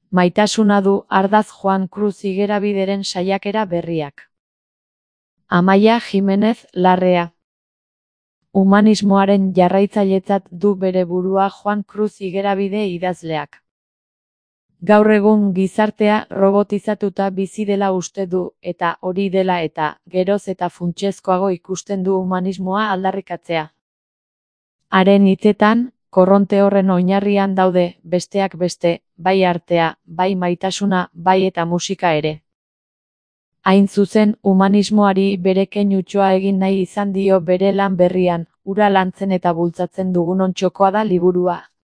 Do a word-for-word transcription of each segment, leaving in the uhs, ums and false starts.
Maitasuna du ardaz Juan Cruz Igerabideren saiakera berriak. Amaia Jimenez Larrea. Humanismoaren jarraitzailetzat du bere burua Juan Cruz Igerabide idazleak. Gaur egun gizartea robotizatuta bizi dela uste du, eta hori dela eta, geroz eta funtsezkoago ikusten du humanismoa aldarrikatzea. Haren hitzetan, korronte horren oinarrian daude, besteak beste, bai artea, bai maitasuna, bai eta musika ere. Hain zuzen, humanismoari bere keinutxoa egin nahi izan dio bere lan berrian, hura lantzen eta bultzatzen dugunon txokoa da liburua.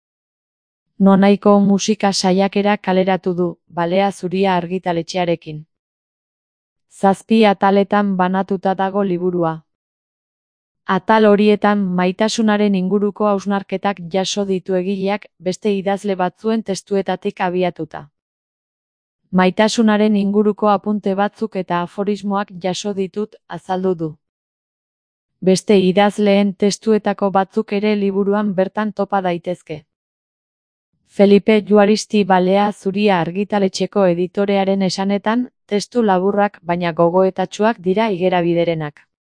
Nonaiko musika saiakera kaleratu du, Balea Zuria argitaletxearekin. Zazpi ataletan banatuta dago liburua. Atal horietan maitasunaren inguruko hausnarketak jaso ditu egileak beste idazle batzuen testuetatik abiatuta. Maitasunaren inguruko apunte batzuk eta aforismoak jaso ditut azaldu du. Beste idazleen testuetako batzuk ere liburuan bertan topa daitezke. Felipe Juaristi Balea Zuria argitaletxeko editorearen esanetan, testu laburrak baina gogoetatsuak dira Igerabiderenak.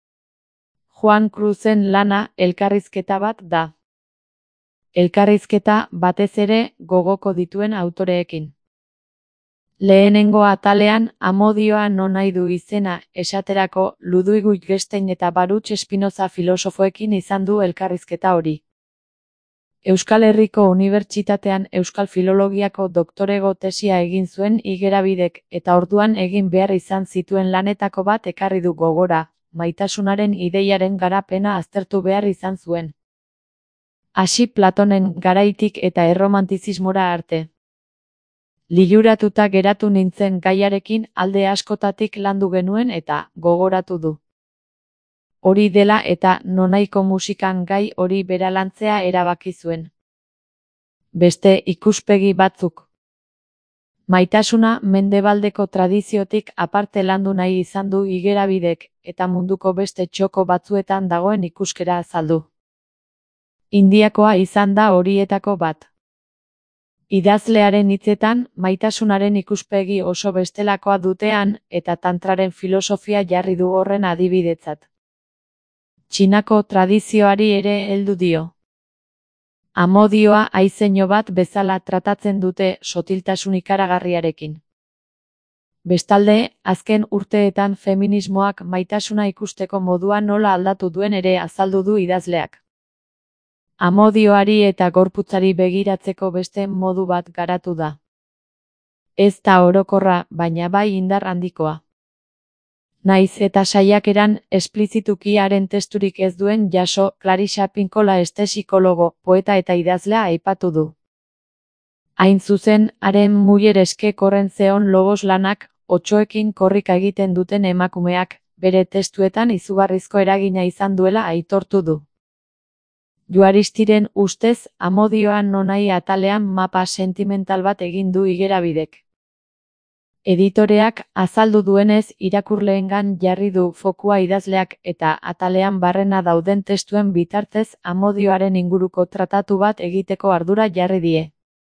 Juan Cruzen lana elkarrizketa bat da. Elkarrizketa batez ere gogoko dituen autoreekin. Lehenengo atalean amodioa nonahi du izena, esaterako Ludwig Wittgenstein eta Baruch Spinoza filosofoekin izan du elkarrizketa hori. Euskal Herriko Unibertsitatean Euskal Filologiako doktorego tesia egin zuen Igerabidek eta orduan egin behar izan zituen lanetako bat ekarri du gogora, maitasunaren ideiaren garapena aztertu behar izan zuen. Hasi Platonen garaitik eta erromantizismora arte. Liluratuta geratu nintzen gaiarekin alde askotatik landu genuen eta gogoratu du. Hori dela eta nonaiko musikan gai hori bera lantzea erabaki zuen. Beste ikuspegi batzuk. Maitasuna mendebaldeko tradiziotik aparte landu nahi izan du Igerabidek eta munduko beste txoko batzuetan dagoen ikuskera azaldu. Indiakoa izan da horietako bat. Idazlearen hitzetan, maitasunaren ikuspegi oso bestelakoa dutean eta tantraren filosofia jarri du horren adibidetzat. Txinako tradizioari ere heldu dio. Amodioa haizeño bat bezala tratatzen dute sotiltasun ikaragarriarekin. Bestalde, azken urteetan feminismoak maitasuna ikusteko modua nola aldatu duen ere azaldu du idazleak. Amodioari eta gorputzari begiratzeko beste modu bat garatu da. Ez da orokorra, baina bai indar handikoa. Naiz eta saiakeran esplizituki haren testurik ez duen jaso, Clarissa Pinkola este psikologo, poeta eta idazlea aipatu du. Hain zuzen, haren muller eske korren zeon lobos lanak, otsoekin korrika egiten duten emakumeak, bere testuetan izugarrizko eragina izan duela aitortu du. Juaristiren ustez, amodioan nonahi atalean mapa sentimental bat egin du Igerabidek. Editoreak azaldu duenez irakurleengan jarri du fokua idazleak eta atalean barrena dauden testuen bitartez amodioaren inguruko tratatu bat egiteko ardura jarri die.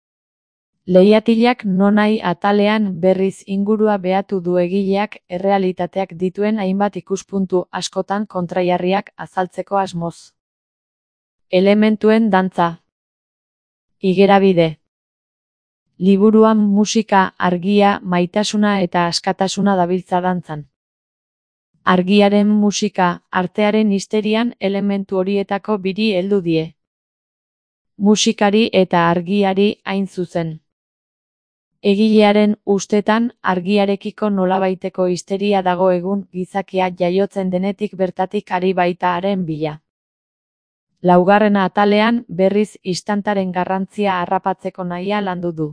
Leihatilak nonahi atalean berriz ingurua behatu du egileak errealitateak dituen hainbat ikuspuntu askotan kontrajarriak azaltzeko asmoz. Elementuen dantza. Igerabide. Liburuan musika, argia, maitasuna eta askatasuna dabiltza dantzan. Argiaren musika, artearen histerian elementu horietako biri heldu die. Musikari eta argiari hain zuzen. Egilearen ustetan argiarekiko nolabaiteko histeria dago egun gizakia jaiotzen denetik bertatik ari baita haren bila. Laugarren atalean berriz istantaren garrantzia harrapatzeko nahia landu du.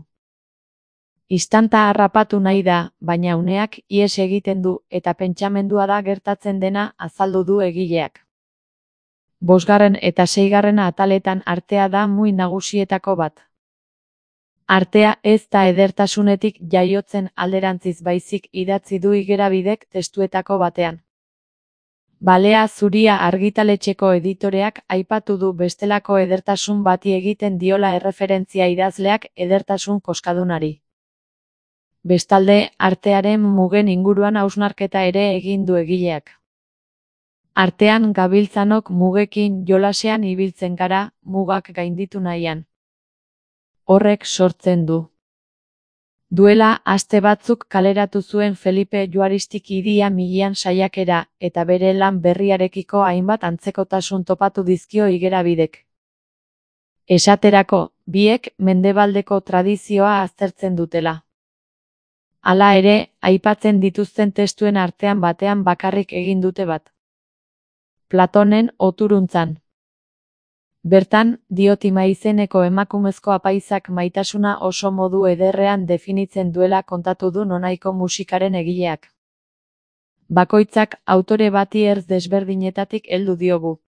Istanta harrapatu nahi da, baina uneak ihes egiten du eta pentsamendua da gertatzen dena azaldu du egileak. Bosgarren eta seigarren ataletan artea da mui nagusietako bat. Artea ez da edertasunetik jaiotzen alderantziz baizik idatzi du Igerabidek testuetako batean. Balea Zuria argitaletxeko editoreak aipatu du bestelako edertasun bati egiten diola erreferentzia idazleak edertasun koskadunari. Bestalde, artearen mugen inguruan hausnarketa ere egin du egileak. Artean gabiltzanok mugekin jolasean ibiltzen gara, mugak gainditu nahian. Horrek sortzen du. Duela aste batzuk kaleratu zuen Felipe Juaristik Hiria Milian saiakera, eta bere lan berriarekiko hainbat antzekotasun topatu dizkio igerabidek. Esaterako, biek mendebaldeko tradizioa aztertzen dutela. Hala ere, aipatzen dituzten testuen artean batean bakarrik egin dute bat. Platonen Oturuntzan. Bertan, Diotima izeneko emakumezko apaizak maitasuna oso modu ederrean definitzen duela kontatu du nonaiko musikaren egileak. Bakoitzak autore bati ertz desberdinetatik heldu diogu.